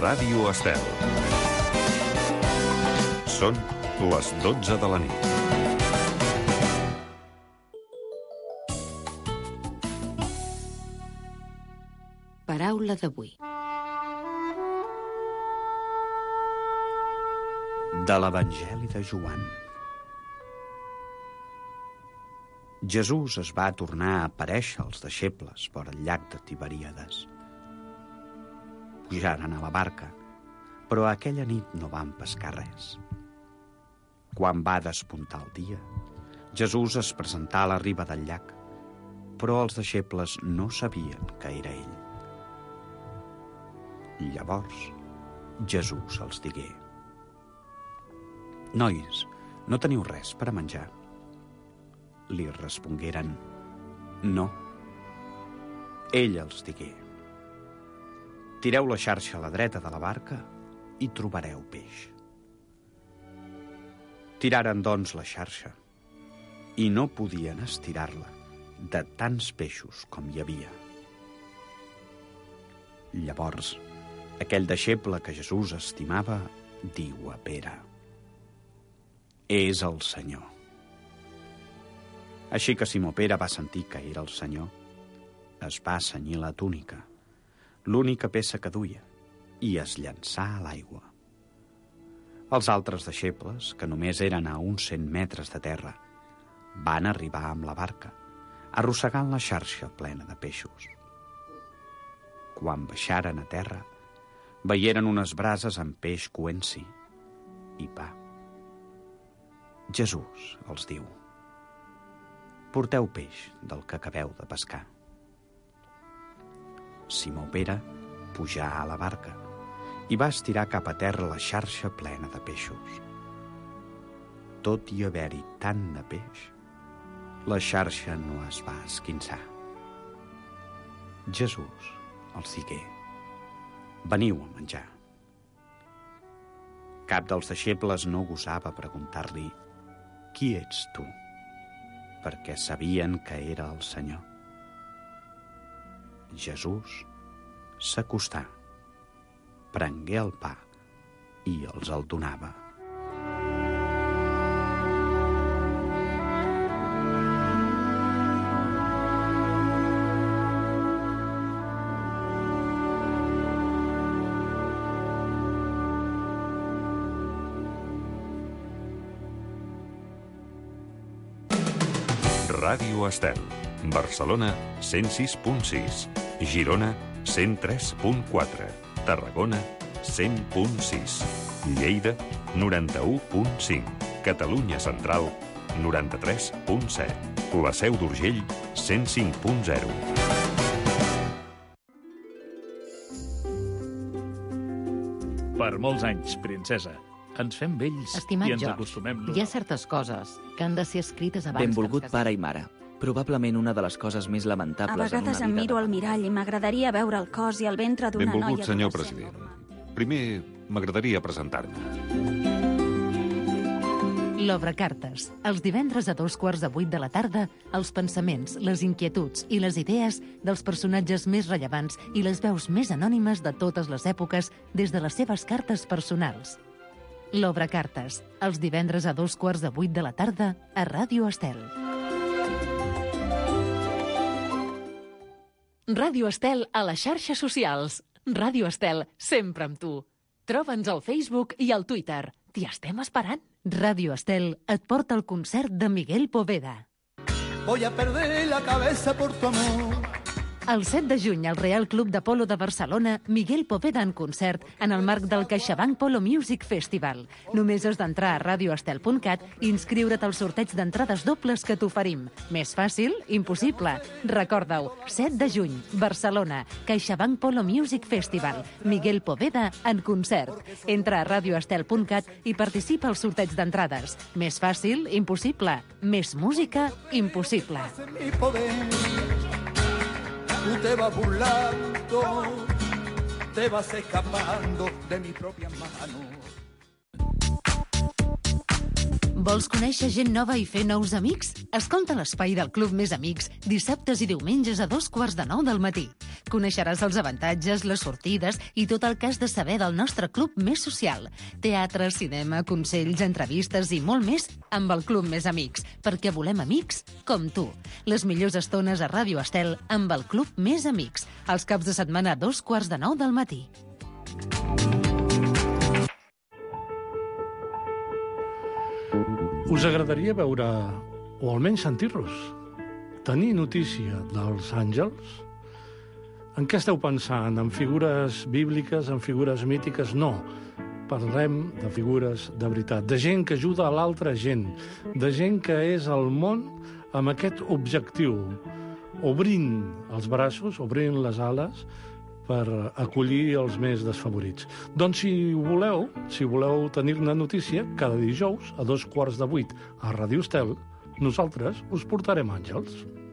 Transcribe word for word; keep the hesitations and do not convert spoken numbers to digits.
Ràdio Estel. Són les dotze de la nit. Paraula d'avui. De l'Evangeli de Joan. Jesús es va tornar a aparèixer als deixebles vora el llac de Tiberíades. Pujaren a la barca, però aquella nit no van pescar res. Quan va despuntar el dia, Jesús es presentà a la riba del llac, però els deixebles no sabien que era ell. Llavors, Jesús els digué: «Nois, no teniu res per a menjar?» Li respongueren: «No». Ell els digué: «Tireu la xarxa a la dreta de la barca i trobareu peix». Tiraren, doncs, la xarxa, i no podien estirar-la de tants peixos com hi havia. Llavors, aquell deixeble que Jesús estimava diu a Pere: «És el Senyor». Així que Simó Pere va sentir que era el Senyor, es va cenyir la túnica, l'única peça que duia, i es llançà a l'aigua. Els altres deixebles, que només eren a uns cent metres de terra, van arribar amb la barca, arrossegant la xarxa plena de peixos. Quan baixaren a terra, veieren unes brases amb peix coent-s'hi i pa. Jesús els diu: «Porteu peix del que acabeu de pescar». Simó Pere pujà a la barca i va estirar cap a terra la xarxa plena de peixos. Tot i haver-hi tant de peix, la xarxa no es va esquinçar. Jesús els digué: «Veniu a menjar». Cap dels deixebles no gosava preguntar-li: «Qui ets tu?», perquè sabien que era el Senyor. Jesús s'acostà, prengué el pa i els el donava. Ràdio Estel. Barcelona, cent sis punt sis. Girona, cent tres punt quatre. Tarragona, cent punt sis. Lleida, noranta-u punt cinc. Catalunya Central, noranta-tres punt set. La Seu d'Urgell, cent cinc punt zero. Per molts anys, princesa. Ens fem vells Estimat i ens George, acostumem. hi ha certes coses que han de ser escrites abans Benvolgut que ens pare i mare. Probablement una de les coses més A lamentables vegades en em una miro vida. al mirall i m'agradaria veure el cos i el ventre d'una noia... Benvolgut, senyor adolescent president. normal. Primer, m'agradaria presentar-me. L'Obrecartes. Els divendres a dos quarts de vuit de la tarda, els pensaments, les inquietuds i les idees dels personatges més rellevants i les veus més anònimes de totes les èpoques des de les seves cartes personals. L'Obrecartes. Els divendres a dos quarts de vuit de la tarda a Ràdio Estel. Ràdio Estel a les xarxes socials. Ràdio Estel, sempre amb tu. Troba'ns al Facebook i al Twitter. T'hi estem esperant. Ràdio Estel et porta el concert de Miguel Poveda. Voy a perder la cabeza por tu amor. El set de juny, al Real Club de Polo de Barcelona, Miguel Poveda en concert en el marc del CaixaBank Polo Music Festival. Només has d'entrar a radioestel punt cat i inscriure't al sorteig d'entrades dobles que t'oferim. Més fàcil? Impossible. Recorda-ho, set de juny, Barcelona, CaixaBank Polo Music Festival. Miguel Poveda en concert. Entra a radioestel punt cat i participa al sorteig d'entrades. Més fàcil? Impossible. Més música? Impossible. Mi poder. Tú te vas burlando, te vas escapando de mis propias manos. Vols conèixer gent nova i fer nous amics? Escolta l'Espai del Club Més Amics dissabtes i diumenges a dos quarts de nou del matí. Coneixeràs els avantatges, les sortides i tot el que has de saber del nostre club més social. Teatre, cinema, consells, entrevistes i molt més amb el Club Més Amics, perquè volem amics com tu. Les millors estones a Ràdio Estel amb el Club Més Amics, els caps de setmana a dos quarts de nou del matí. Us agradaria veure, o almenys sentir-los, tenir notícia dels àngels? En què esteu pensant? En figures bíbliques, en figures mítiques? No. Parlem de figures de veritat, de gent que ajuda a l'altra gent, de gent que és al món amb aquest objectiu, obrint els braços, obrint les ales, per acollir els més desfavorits. Doncs si voleu, si voleu tenir-ne notícia, cada dijous, a dos quarts de vuit, a Ràdio Estel, nosaltres us portarem àngels.